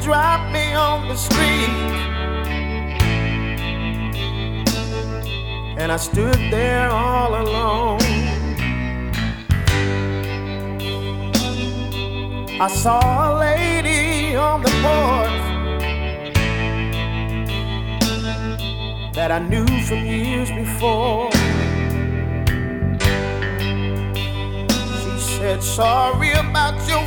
dropped me on the street, and I stood there all alone. I saw a lady on the porch that I knew from years before. She said, sorry about your